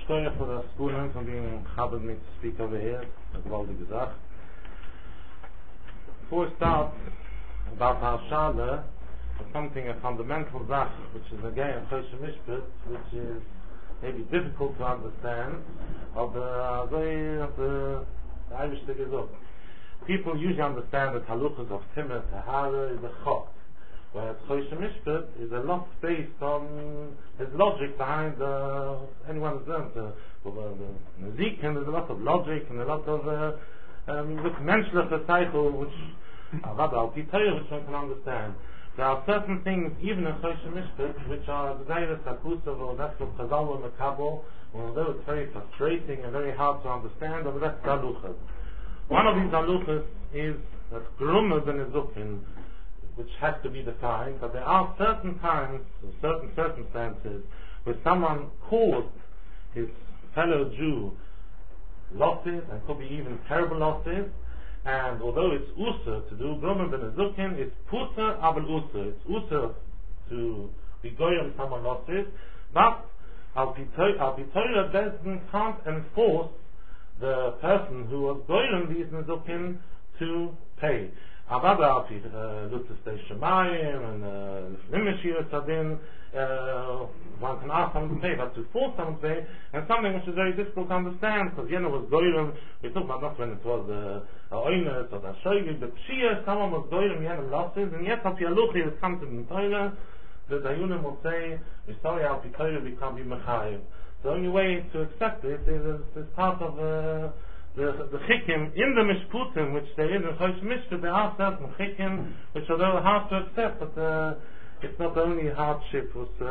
Steuer for the Spunen von being Chabad me to speak over here, a gewaltige Sache. Before we start about Harshada, something, a fundamental Sache, which is again Choshe Mishpat, which is maybe difficult to understand, of the Irish Tegezot. People usually understand that Haluchas of Timur, Tahara is a Chok, whereas Choshe Mishpat is a lot based on his logic behind anyone who's learned the Nezik, and there's a lot of logic and a lot of menschliche cycle which which one can understand. There are certain things, even in Choshe Mishpat, which are the Deiris HaKusav, or that's what Chazal and Makabal, although it's very frustrating and very hard to understand, but that's Haluchas. One of these Haluchas is that Grumme ben Ezukin, which has to be defined, but there are certain times, or certain circumstances, where someone caused his fellow Jew losses, and could be even terrible losses, and although it's Usr to do Grumme ben Ezukin, it's Puter Abel Usr. It's Usr to be goyim someone losses, but Al Pitoira Bezdin can't enforce the person who was goyim these Nezukin to pay. Avada Lutus de Shemayim and Limeshir Sadin, one can ask someone to pay, but to force someone to pay, and something which is very difficult to understand, because Yena was goyim, we talk about not when it was the Oinus or the Shoyim, the Pshia, someone was goyim, Yena losses, and yet Al Pialuchi has come to the Torah, the Dayunim will say, we're sorry, Al Pitoira, we can't be Mechayiv. The only way to accept it is part of the chikim in the mishputim, which there is in Choshe Mishpat, there are certain chikim which are very hard to accept, but it's not only hardship.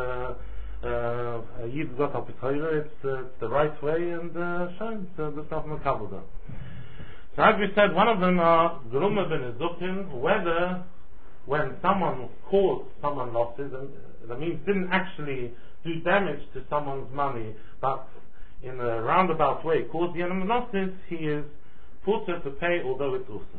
Yid got up it's the right way, and shine the stuff Makabada. So as we said, one of them are Grumme ben Ezukin, whether when someone caused someone losses, and that means didn't actually do damage to someone's money, but in a roundabout way caused the enemy losses, he is forced to pay, although it's also.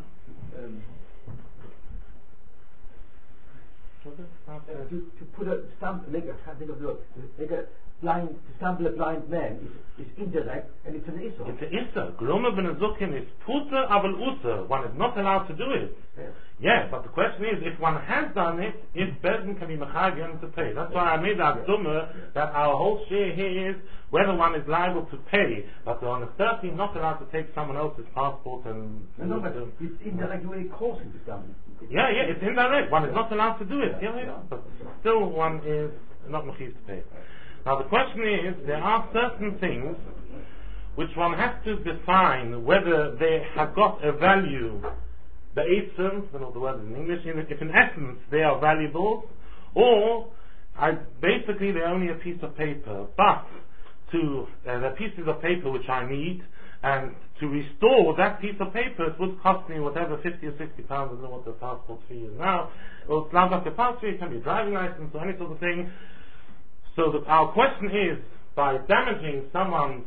To put a stamp, like I can't think of the word, like a blind, to stample a blind man is indirect, and it's an Issa. It's an Issa. Grumme ben Ezukin is Puter Aval Usa. One is not allowed to do it. Yes. Yeah, but the question is, if one has done it, if Bezdin can be Mechayiv to pay. That's why I made that dummer, that our whole share here is whether one is liable to pay, but one is certainly not allowed to take someone else's passport and... No, but it's indirect way causing the damage. Yeah, it's indirect. One is not allowed to do it. Yeah. But still one is not Mechayiv to pay. Now the question is, there are certain things which one has to define whether they have got a value, the Eitzim, I don't know the word in English, if in essence they are valuable, or basically they're only a piece of paper, but the pieces of paper which I need, and to restore that piece of paper, it would cost me whatever, 50 or 60 pounds, I don't know what the passport fee is now, or it's not like a passport fee, it can be a driving license or any sort of thing. So our question is, by damaging someone's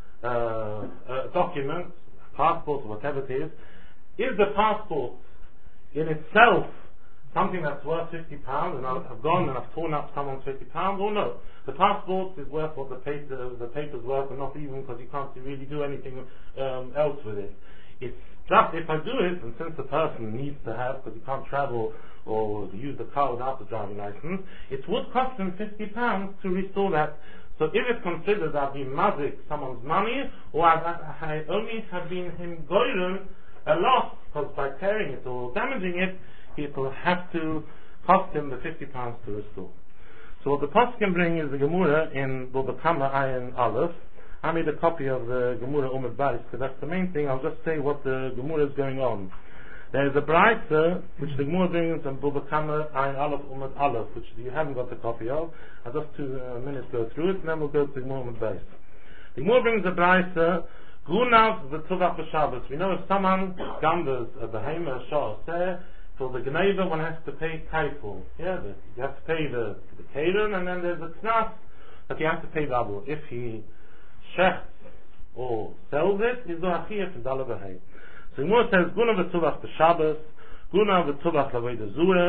document, passport or whatever it is the passport in itself something that's worth £50, and I've gone and I've torn up someone's £50, or no? The passport is worth what the paper's worth, and not even because you can't really do anything else with it. It's just if I do it, and since the person needs to have, because he can't travel or use the car without the driving license, it would cost him £50 to restore that. So if it's considered that I've been mazik someone's money, or I only have been him goyim a loss, because by tearing it or damaging it, it will have to cost him the £50 to restore. So what the Pasuk can bring is the Gemara in Baba Kama Ayin Aleph. I made a copy of the Gemara Umad Bais, because that's the main thing. I'll just say what the Gemara is going on. There is a Braita which the Gemara brings in Baba Kama Ayin Aleph Umad Aleph, which you haven't got the copy of. I'll just 2 minutes go through it, and then we'll go to the Gemara Umad Bais. The Gemara brings a Braita, Gunav v'Tuvach b'Shabbos. We know if someone gambers a behemoth shah for the Gneva, one has to pay kaiful. Yeah, you have to pay the keren, and then there's a knas that you have to pay double. If he shechts or sells it, he's do achiyah for dollar b'hei. So the Gemara says, Gunav v'Tuvach b'Shabbos, Gunav v'Tuvach l'Avodah Zura,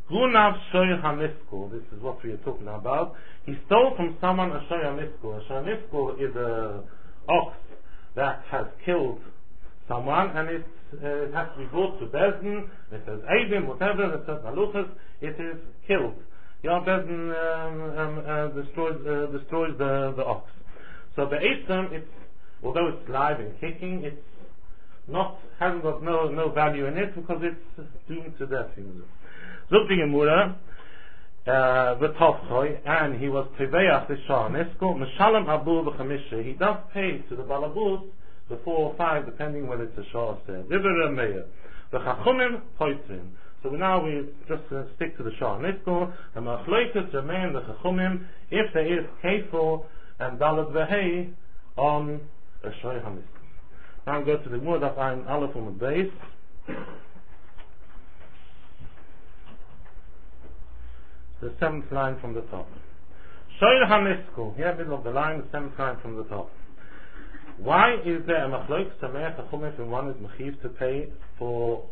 Gunav shoy haniskul. This is what we are talking about. He stole from someone a shoy haniskul. A shoy haniskul is a ox that has killed someone, and it has to be brought to Bezdin. It says Eidim, whatever. It says Maluchas. It is killed. Bezdin destroys the ox. So the Eitzim, although it's live and kicking, it's hasn't got no value in it because it's doomed to death. Zok the Gemura, v'tovchoy, and he was teveach the shah nisko mishalem abu b'chamisha. He does pay to the balabus the 4 or 5, depending whether it's a shah or seh. Divrei Meir, the chachumim poitrin. So now we just stick to the shah nisko. The machloikas remain the chachumim if there is kefil and dalad v'hei on a shoy hanisko. Now we go to the Gemura that I'm aleph on the base. The 7th line from the top. Shoy hanisko. Here, middle of the line, the 7th line from the top. Why is there a machloek sameach chachumim if one is mechiv to pay for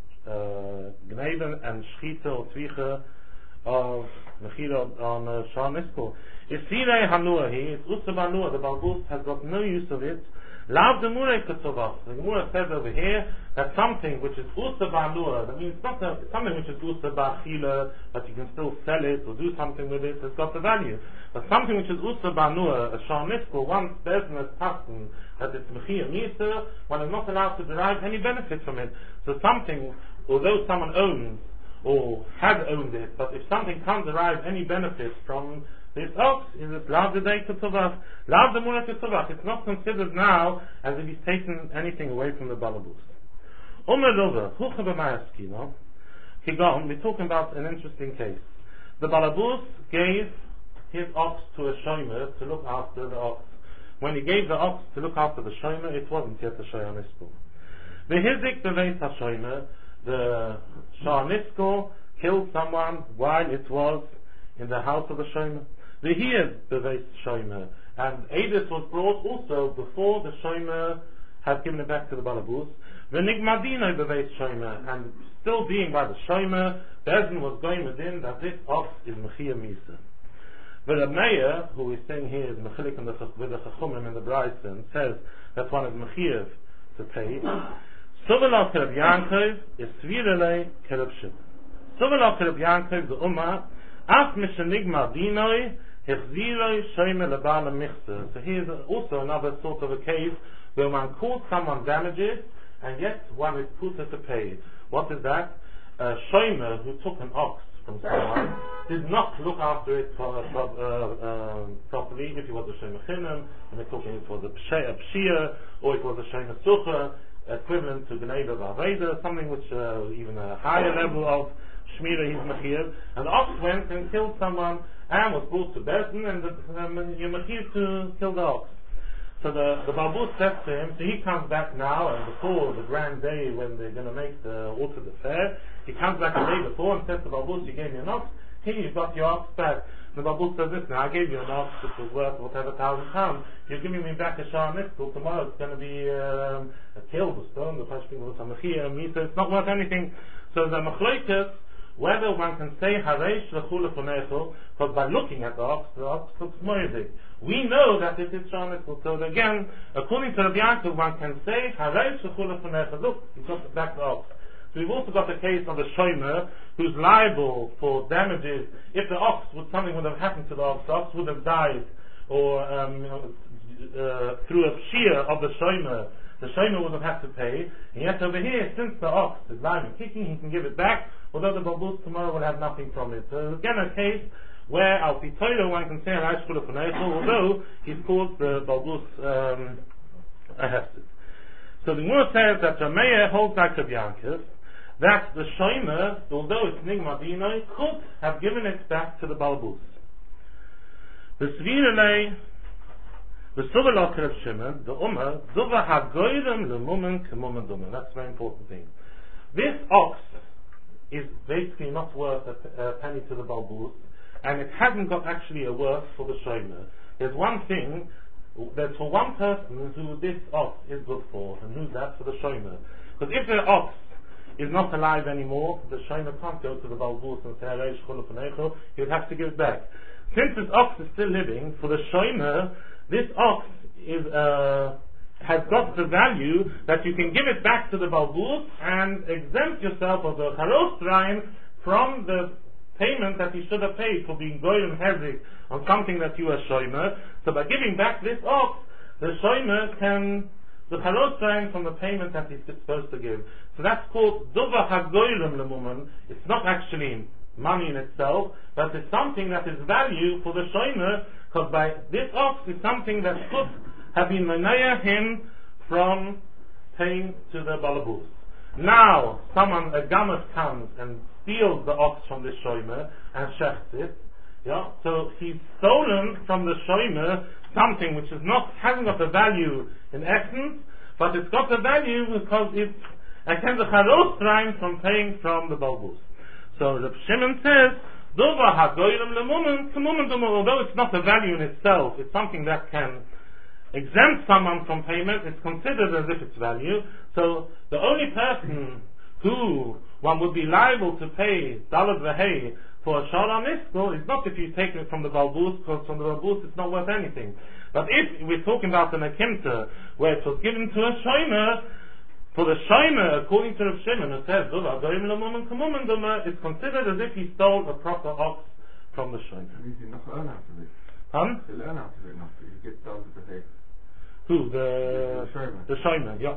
gneben and shchita or tzvicha of mechira on shah nisko? If sirei hanua, it's usa banua, the balbus has got no use of it. Lav the murei katzovach. The Gemara says over here that something which is usa banua, that means not something which is usa ba'chila, but you can still sell it or do something with it, has got the value. But something which is usa banua, a shah nisko, once business tasten that it's mechir misa, one is not allowed to derive any benefit from it. So something, although someone owns or has owned it, but if something can't derive any benefit from this ox, is it lav the day ketzovach, lav the murei ketzovach. It's not considered now as if he's taken anything away from the balabus. Omer hucha b'mayaskino. Kigon, we're talking about an interesting case. The balabus gave his ox to a shomer to look after the ox. When he gave the ox to look after the shomer, it wasn't yet a shoy hanisko. The hizik beveis ha-shomer, the shah nisko killed someone while it was in the house of the shomer. The hiyad beveis shomer, and Edis was brought also before the shomer had given it back to the balabus. The nigmadino beveis shomer, and still being by the shomer, Bezdin was going within that this ox is mechiyah misa. The Meir, who is saying here is mechilik with the chachumim in the Bryson, says that one is mechiyah to pay. Sovela kereb Yankov is svirele kereb Shimon. Sovela kereb Yankov the Ummah af mishenigma dinoi hechziroi shomer lebal michzer. So here's also another sort of a case where one caused someone damages and yet one is put to pay. What is that? A shomer who took an ox from someone did not look after it properly. If it was a shomer chinam, and we're talking it was a pshia, or it was a shomer sucha, equivalent to Gneiva Vaveda, something which even a higher level of Shmira he's Mechir, and the ox went and killed someone and was brought to Bezdin, and you're Mechir to kill the ox. So the Balbus says to him, so he comes back now, and before the grand day when they're going to make the altar the fair, he comes back the day before and says to Balbus, you gave me an ox, here you've got your ox back. The Balbus says, listen, I gave you an ox which was worth whatever £1,000. You're giving me back a shah niskul. Tomorrow it's going to be killed or stoned or touched with some mechiyah, so it's not worth anything. So the machloikas, whether one can say hareish lechula funecho, because by looking at the ox looks moedik. We know that it is shah niskul. So again, according to Rabbi Yankov, one can say hareish lechula funecho. Look, he got back the ox. So we've also got the case of a shomer who's liable for damages. If the ox, something would have happened to the ox would have died, or through a shear of the shomer would have had to pay. And yet over here, since the ox is live and kicking, he can give it back, although the balbus tomorrow will have nothing from it. So again, a case where al pitoilo one can say Raish Chula Funeichel, although he's caused the balbus a hefted. So the Gemara says that Rameya holds like Rabbi Yankov, that the shomer, although it's nigma dinoi, could have given it back to the balbus. The svirelei, the suvelok of Shimon, the Ummah, zuva hagoyrem lemumen kemumen dumen. That's a very important thing. This ox is basically not worth a penny to the balbus, and it hasn't got actually a worth for the shomer. There's one thing, there's for one person who this ox is good for, and who's that? For the shomer. Because if the ox is not alive anymore, the shomer can't go to the balbus and say, he would have to give it back. Since this ox is still living, for the shomer, this ox is has got the value that you can give it back to the balbus and exempt yourself of the charosraim from the payment that you should have paid for being goyim hezik on something that you are shomer. So by giving back this ox, the shomer can the charosraim from the payment that he's supposed to give. So that's called duva hagoyim lemumen. It's not actually money in itself, but it's something that is value for the shomer, because by this ox is something that could have been menaya him from paying to the balabus. Now, someone, a gamas, comes and steals the ox from the shomer and shechts it. Yeah? So he's stolen from the shomer something which hasn't got a value in essence, but it's got a value because it can the charosraim from paying from the balbus. So Reb Shimon says, although it's not a value in itself, it's something that can exempt someone from payment, it's considered as if it's value. So the only person who one would be liable to pay dalad v'hei for a shara miskol is not if you take it from the balbus, because from the balbus it's not worth anything. But if we're talking about an akimta where it was given to a shomer, for the shomer, according to Rav Shimon, it says it's considered as if he stole a proper ox from the shomer. He'll earn out of it, not he gets dalad v'hei. Who? The shomer, yeah.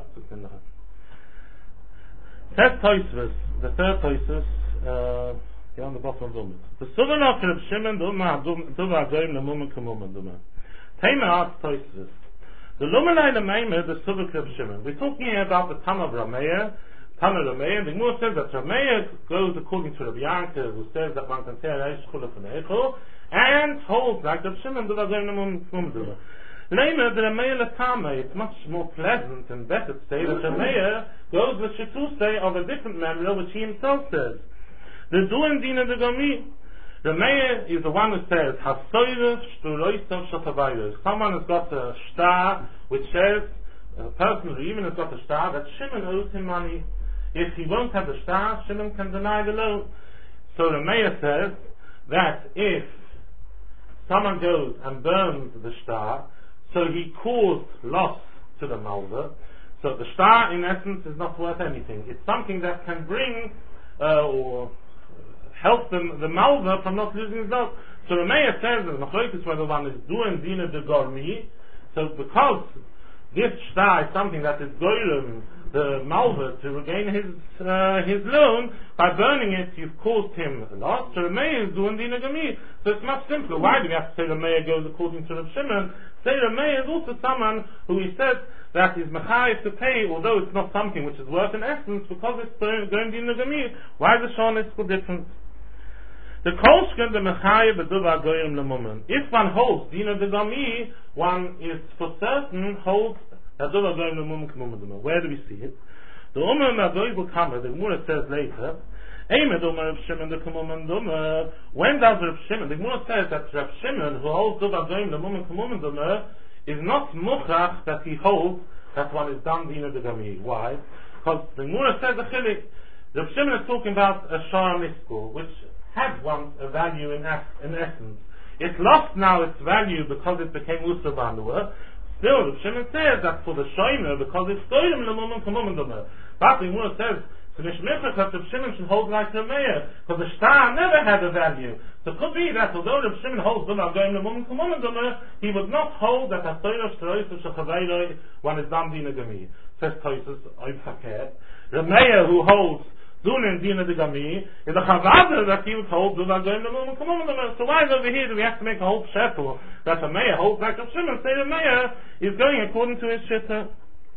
Says Tosfos, the third Tosfos, on the bottom of the Ummah. The Suvan of Reb Shimon, Duva Goyim Lemumen Kemumen Duma. Tema asks Tosfos, the Lumenai Lemeimer, the Suvan Reb Shimon. We're talking here about the Tam of Rameya. Tam of Rameya, the Gemara says that Rameya goes according to Rabbi Yanka, who says that one can say Reish Chula F'neichu, and holds like Reb Shimon, Duva Goyim Lemumen Kemumen Duma. Later, the Rameya Latama, it's much more pleasant and better to say that Rameya goes with Shetuse of a different memra, which he himself says. The Duan Dina de Gami, Rameya is the one who says, Hasoyrus Shturoisav Shotavayros. Someone has got a star which says, a person who even has got a star, that Shimon owes him money. If he won't have the star, Shimon can deny the loan. So Rameya says that if someone goes and burns the star, so he caused loss to the malva. So the star, in essence, is not worth anything. It's something that can bring or help the malva from not losing his loss. So the mayor says that Machlokes whether one is doing dina de gormi. So because this star is something that is goylem the malva to regain his loan, by burning it you've caused him a loss. So the mayor is doing dina gami. So it's much simpler. Why do we have to say the mayor goes according to Reb Shimon? Say the mayor is also someone who he says that is mechayiv to pay, although it's not something which is worth in essence, because it's going dina gami. Why is the shon is so different? The kolshken the mechayiv beduva goyim lemumen. If one holds dina de gami, one is for certain holds that duva goyim lemumen kemumen. Where do we see it? The Ummah Magoy will come. The Gemara says later. When does Reb Shimon? The Gemara says that Reb Shimon, who holds duva goyim lemumen kemumen duma, is not muchach that he holds that one is done dina de gami. Why? Because the Gemara says a chilik. Reb Shimon is talking about a shara miskul, which had once a value in essence. It lost now its value because it became usur b'hanua. Still, Reb Shimon says that for the shomer, because it's goyim lemumen kemumen duma. But the Gemara says, so Nishmichach that Reb Shimon should hold like Rameya, because the star never had a value. So it could be that although Reb Shimon holds duva goyim lemumen kemumen duma, he would not hold that Hasoyrus Shturoisav Shochavayro one is dam dina gami. Says Tosfos, Oiv Haket. Rameya, who holds Dunin dina de gami, is a chavada that he would hold duva goyim lemumen kemumen duma. So why over here do we have to make a whole shetel that Rameya holds like Reb Shimon? Say Rameya is going according to his shitta.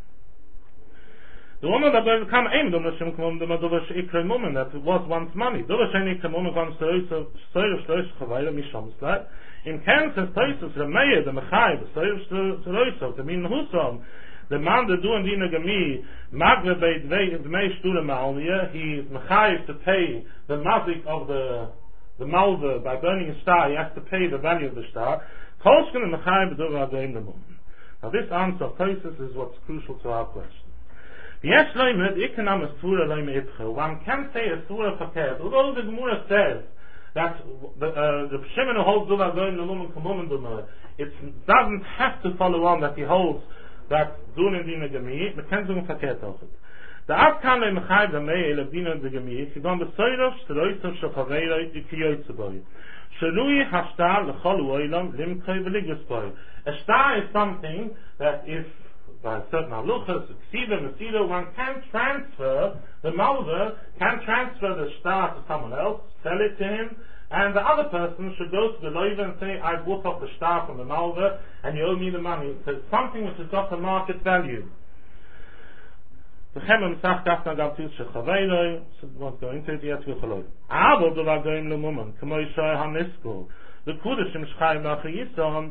The woman that will come aim the Mishim Kumum the Madova Shikra Mumen that was once money. Dova Shani Kumum comes to Soyr Chavayla Mishamslat. In Kansas Toisus Rameya, the Mechai, the Soyr the Min Husom, the man the doing Dina Gami, Magre Beit Mei Stura Malvia, he is Mechai to pay the mazik of the malva by burning a star, he has to pay the value of the star. Kolshkin and Mechai B'dova Adoim the Mumen. Now this answer of Toisus is what's crucial to our question. Yes, loimed, economic sura loimed itche. One can say a sura fakert. Although the Gemara says that the Shimon who holds Duva going the Lumen Kamumen Dumer, it doesn't have to follow on that he holds that Dunen Dina Gemi, the Kenzung fakert also. The Afkan le Mechai the Mei le Dina de Gemi, he don besoyrov stroytov shochavei ikiyotzaboy. Shalui hashtar lechol oilam limkei v'ligusboy. A star is something that if by certain haluchas, ksiva, mesido, one can transfer, the malver can transfer the star to someone else, sell it to him, and the other person should go to the loiva and say, I bought off the star from the malver, and you owe me the money. So it's something which has got a market value. The Chemem Sach Gafna Gamtus Shechaveiroi, so won't go into it yet, Avo Dova Goim Lemuman, Kamoi Shoy HaNisko, the Kudishim Shchai Machi Yisam,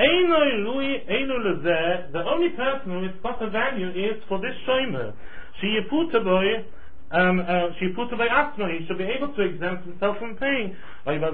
the only person who has got a value is for this shomer. She put away Asma. He should be able to exempt himself from paying. It's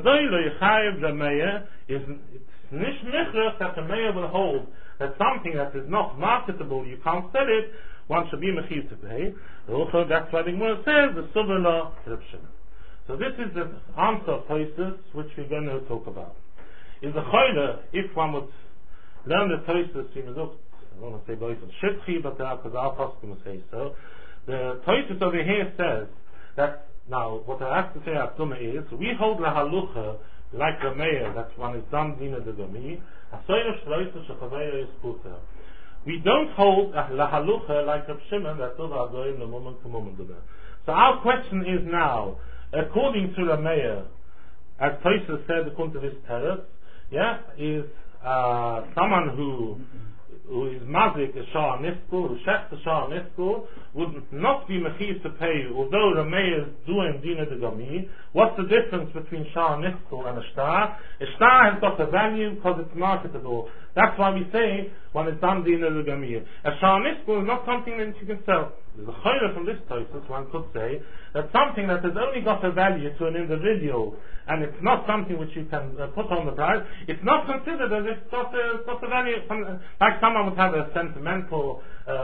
nicht that the mayor will hold that something that is not marketable, you can't sell it. One should be mechiv to pay. Also, that's why the Gemara says the Suvela Ribshim. So this is the answer of Tosis which we're going to talk about. In the Choyle, if one would learn the Tosis, I don't want to say both of Shitchi, but because our Poskim will say so. The Tosis over here says that, now, what I have to say at Tumah is, we hold la halucha like the mayor, that one is done dina de gami, we don't hold la halucha like Reb Shimon, that Duva Goim Lemuman Kamumen Duva. So our question is now, according to the mayor, as Tosis said, according to his terrace, is someone who is mazik a shah niskul, who shechs a shah niskul, would not be mechiv to pay, although the mayor is doing dina de gami. What's the difference between shah niskul and a star? A star has got a value because it's marketable. That's why we say when it's done dina de gami. A shah niskul is not something that you can sell. There's a chayra from this Tosis, one could say, that something that has only got a value to an individual, and it's not something which you can put on the price, it's not considered as if it's got a value, like someone would have a sentimental,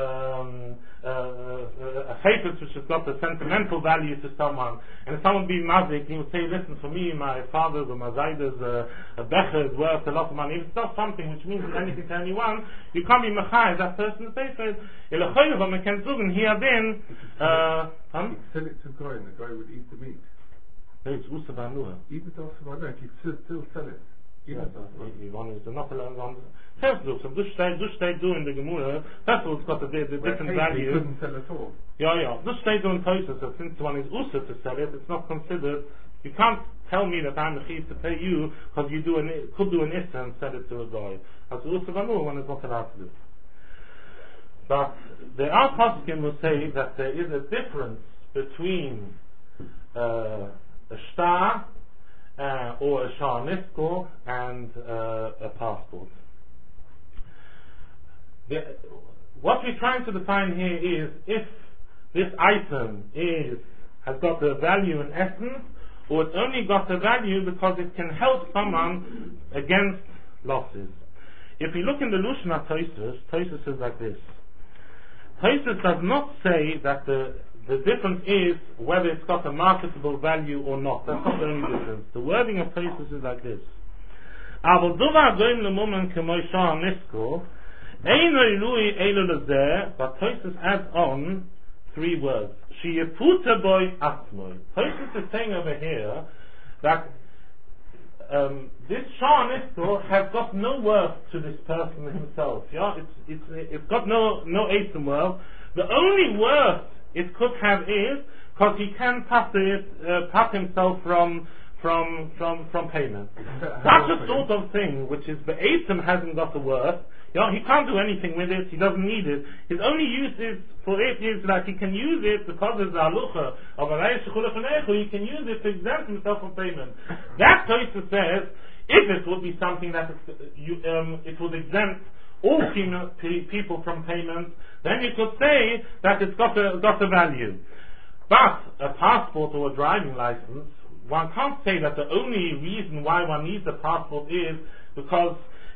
a chaypus which has got a sentimental value to someone, and if someone would be mazik, he would say, listen, for me, my father's or my zayda's a becher is worth a lot of money. If it's not something which means anything to anyone, you can't be mechai, that person to pay for it. He had been, sell it to a guy, and the guy would eat the meat. It's Usabanua. Even though you still sell it. One is not allowed. First of all, do in the Gemara. First of all, it's got a different value. He couldn't sell at all. Yeah. Just stay doing Tosis. So since one is Usa to sell it, it's not considered. You can't tell me that I'm the chief to pay you because you could do an Issa and sell it to a guy. As Usabanua, one is not allowed to do. But the Al Poskim will say that there is a difference between a star or a shah niskul and a passport. What we're trying to define here is if this item has got a value in essence, or it's only got a value because it can help someone against losses. If you look in the Lushna Tosis is like this. Tosis does not say that the difference is whether it's got a marketable value or not. That's not the only difference. The wording of Tosis is like this. But Tosis adds on 3 words. Tosis is saying over here that this Shah Niskul has got no worth to this person himself. It's got no Eitzim worth. The only worth it could have is because he can pass himself from payment. Such a sort of thing, which is the Eitzim hasn't got the worth. He can't do anything with it. He doesn't need it. His only use for it is that he can use it because there's the halucha of a reish shechulach. He can use it to exempt himself from payment. That Tosis says if it would be something that it would exempt all people from payment, then you could say that it's got a value. But a passport or a driving license, one can't say that the only reason why one needs a passport is because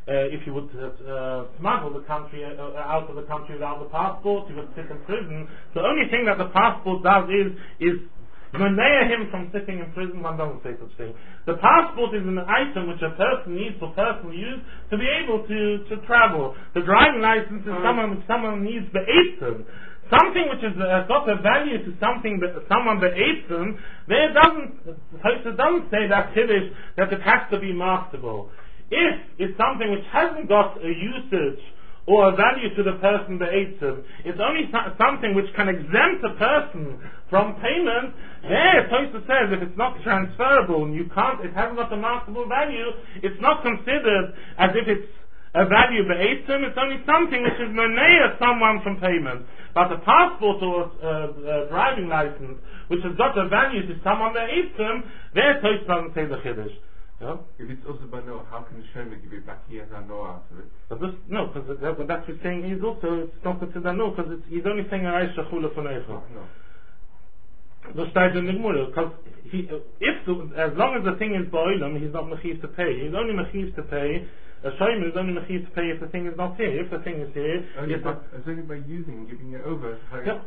if you would smuggle the country out of the country without the passport, you would sit in prison. The only thing that the passport does is manea him from sitting in prison. One doesn't say such thing. The passport is an item which a person needs for personal use to be able to travel. The driving license is someone needs be'etzem. Something which is got a value to something that someone be'etzem, there doesn't say that Kiddush that it has to be marketable. If it's something which hasn't got a usage or a value to the person be'etzem, it's only something which can exempt a person from payment. There, Tosfos says, if it's not transferable and it hasn't got a marketable value, it's not considered as if it's a value be'etzem. It's only something which is monea someone from payment. But a passport or a driving license which has got a value to someone be'etzem, there Tosfos doesn't say the Chiddush. Yeah? If it's also bano, how can the Shomer give it back? He has no out of it. But because that's what he's saying. He's also it's not considered no, because he's only saying a reisha chula funeicha. No. Because as long as the thing is boilam, he's not mechiv to pay. He's only mechiv to pay. A Shomer is only mechiv to pay if the thing is not here. If the thing is here, only by using, giving it over. Das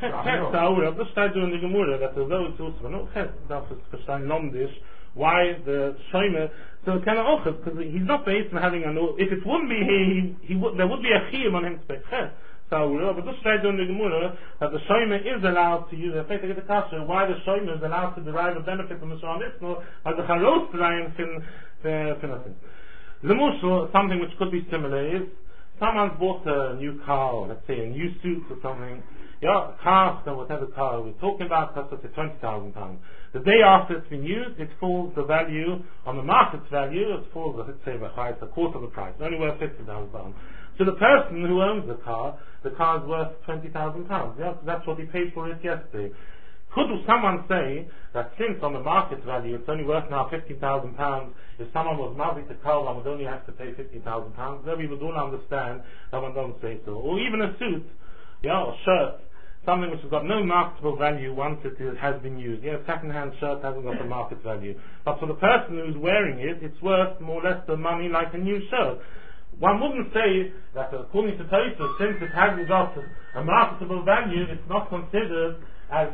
steht in der Gemurre, that although it's also no darf es verstehen londisch. Why the Shomer? So kind of also because he's not based on having if it wouldn't be here, there would be a chiyuv on him to pay ches. So, but this straight in the Gemara that the Shomer is allowed to use the fact to get the kasha. Why the Shomer is allowed to derive a benefit from the Shon Isno, as the Charos Ryan fin. The Mushal, something which could be similar is someone's bought a new car, or let's say a new suit or something. Yeah, a car, so whatever car we're talking about, costs us £20,000. The day after it's been used, it falls the value on the market's value. It falls, let's say, by a quarter of the price, only worth £50,000. So the person who owns the car is worth £20,000. Yeah, that's what he paid for it yesterday. Could someone say that since on the market value it's only worth now £50,000, if someone was mazik the car, one would only have to pay £50,000? Then we would all understand that one don't say so. Or even a suit, or shirt, something which has got no marketable value once it has been used. A second-hand shirt hasn't got a market value. But for the person who's wearing it, it's worth more or less the money like a new shirt. One wouldn't say that according to Tosfos, since it hasn't got a marketable value, it's not considered as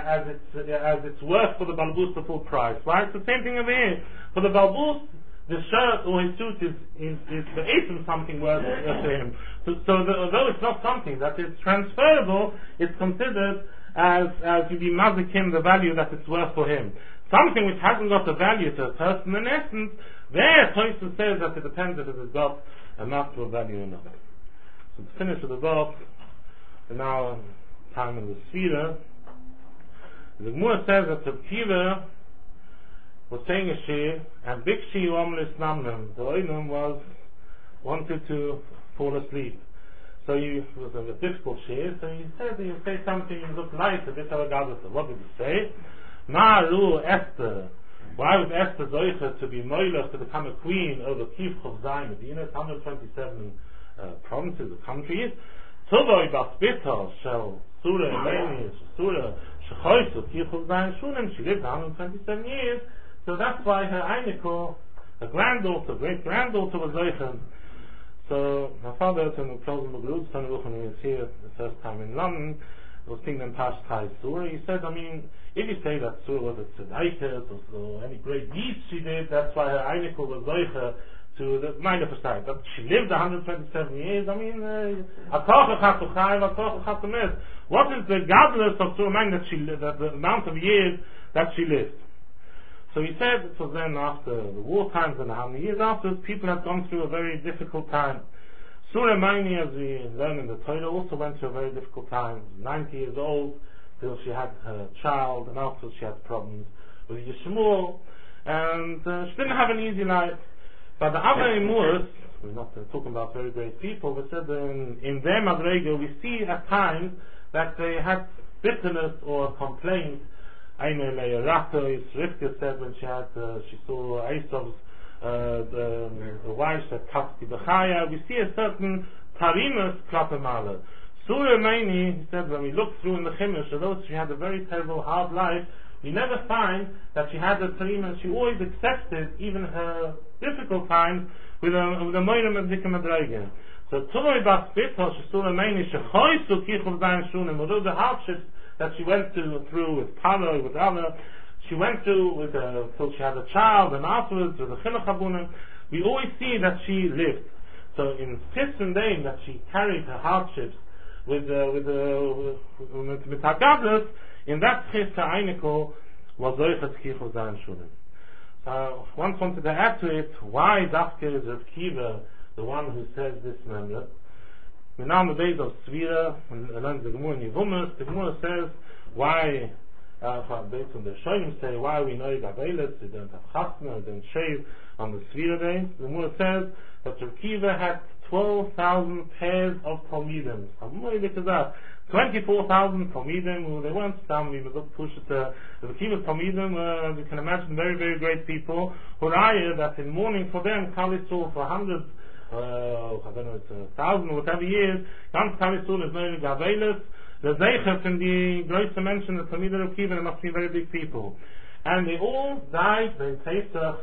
it's worth for the balbus the full price. Right? It's the same thing over here. For the balbus, the shirt or his suit is the eighth something worth to him. So although it's not something that is transferable, it's considered as you be mazikim the value that it's worth for him. Something which hasn't got a value to a person in essence, there Tosfos says that it depends if it has got a marketable value or not. So to finish with the book, in our time in the Sfira, the Gemara says that the Kiva was saying a shir, and Bikshi Omlis Namnam, the Oinam wanted to fall asleep. So it was a difficult shir, so he said, you say something, you look nice, a bit of a gadol. What did he say? Ma'aru Esther. Why was Esther Zoicha to be Moilach to become a queen over Kiev Chov Zayin Medina? It's 127 provinces or countries. Tovoi Bas Bita Shel Surah Eleni Surah Shechoysu Kiev Chov Zayin Shunim. She lived 127 years. So that's why her Einiko, her granddaughter, great-granddaughter was Zoicha. So my father in the closing of the Guruz, when he was here the first time in London, was singing in Pashtai Surah. He said, if you say that Surah was a tzedaikas or any great deeds she did, that's why her Einiko was Zoicha to the minor percent. But she lived 127 years. What is the godless of Surah that she lived, that the amount of years that she lived? So he said it was then after the war times and how many years after, people had gone through a very difficult time. Surah Maini, as we learn in the Torah, also went through a very difficult time. 90 years old, till she had her child, and after she had problems with Yishmael, and she didn't have an easy life. But the other Emuras, we're not talking about very great people, but said in their Madrega, we see at times that they had bitterness or complaint. Rivka said when she saw Esav's the wife said Katki Bechaya, we see a certain Tarimus Klapemala. Surah Maini, he said, when we look through in the Chumash, although she had a very terrible, hard life, we never find that she had a Tarimus. She always accepted even her difficult times with a moirem and dikam adreige. So Tumoi Bas Bito, she still remains, she choisu kichov zayin shunim, although the hardships that she went through with Paro, with Anna, she went through till she had a child, and afterwards with the chinuch habunim, we always see that she lived. So in Tisrin Day that she carried her hardships with Hagadlus, in that case the Einikel was Zoichet Kichov Zayin Shunim. So I once wanted to add to it, why Dafke is Rav Kiva the one who says this memra? We now in the days of Svira, and learns the Gemara in Yevumas, the Gemara says, why, based on the Shoyim say, why we know Gabelis, we don't have Chasna, we don't shave on the Svira days. The Gemara says that Rav Kiva had 12,000 pairs of Talmidim. 24,000 Talmidim, they weren't some, we would push it to the Kiva Talmidim, you can imagine very, very great people, who are that in mourning for them, Kali Sul for hundreds, I don't know, it's 1,000 or whatever years, Ganz Kali Sul is known as Gavelis, the Zeichef in the Große Menschen, the Talmidim of Kiva, they must be very big people. And they all died in Pesach,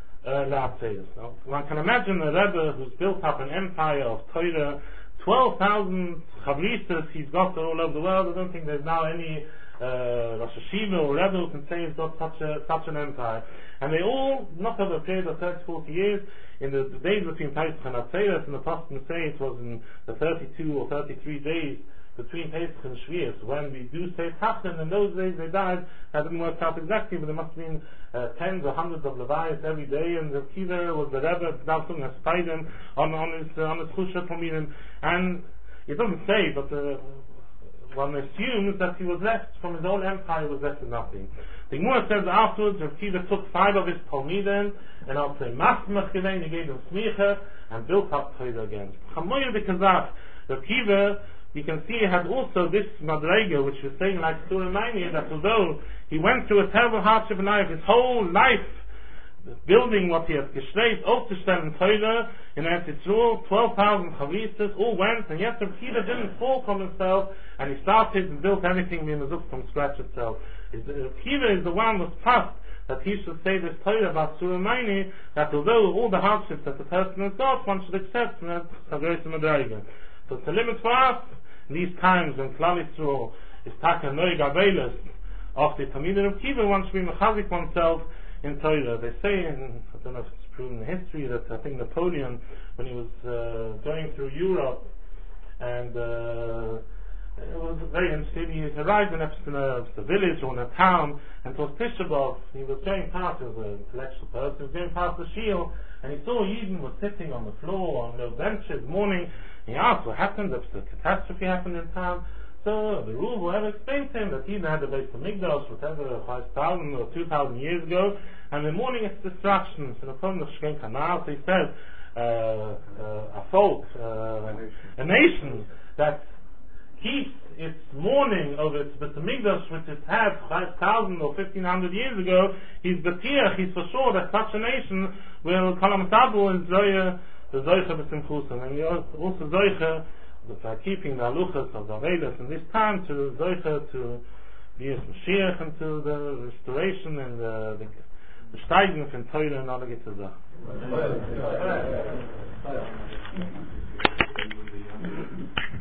now, one can imagine a Rebbe who's built up an empire of Torah, 12,000 Chavristas he's got all over the world. I don't think there's now any Rosh Hashiva or Rebbe who can say he's got such an empire. And they all, not over a period of 30, 40 years, in the days between Pesach and Atzeres, and the Pasuk say it was in the 32 or 33 days between Pesach and Shvius, when we do say Tachan, in those days they died. That didn't work out exactly, but there must have been tens or hundreds of Levites every day, and the Kiva was the Rebbe, now something has spied him on his Chusha Talmidim. And it doesn't say, but one assumes that he was left, from his whole empire was left with nothing. The Gemara says afterwards, Rav Kiva took 5 of his Talmidim, and I'll say Masmach Gedein, he gave them Smicha, and built up Torah again. Chamoyer de Kazach, Rav Kiva, you can see he had also this Madrega, which was saying like Surah Maini, that although he went through a terrible hardship in life, his whole life, building what he had geschreit, aufzustellen Torah, in Eretz Yisrael, 12,000 Chavistas, all went, and yet Rav Kiva didn't fall from himself, and he started and built everything in the Zuk from scratch itself. Rav Kiva is the one who was passed that he should say this Torah about Surah Maini, that although all the hardships that the person has got, one should accept from that Chagrei Madrega. So it's a limit for us, in these times when Klal Yisrael is Taka Noi Gabelis of the Talmidim of Kiva, one should be mechazik oneself in Torah. They say, and I don't know if it's proven in history, that I think Napoleon, when he was going through Europe, and it was very interesting, he arrived in a village or in a town, and it was Tisha B'Av. He was going past, he was an intellectual person, he was going past the shield, and he saw Yidden was sitting on the floor, on those benches, mourning. He asked what happened, if the catastrophe happened in town. So the rule, whoever explained to him that he had the Beis Hamikdash, whatever, 5,000 or 2,000 years ago, and in the morning it's destruction. So the Prophet Kanal, so he says, a folk, a nation that keeps its mourning over its Beis Hamikdash, which it had 5,000 or 1,500 years ago, he's betiach, he's for sure that such a nation will Kalam Tabu and Zoya, the Zoicha B'Simchusa, and also Zoicha, by keeping the Aluchas of the Avelis in this time, to Zoicha, to be as Mashiach, and to the restoration and the Steigung from Torah and all the Gitzah.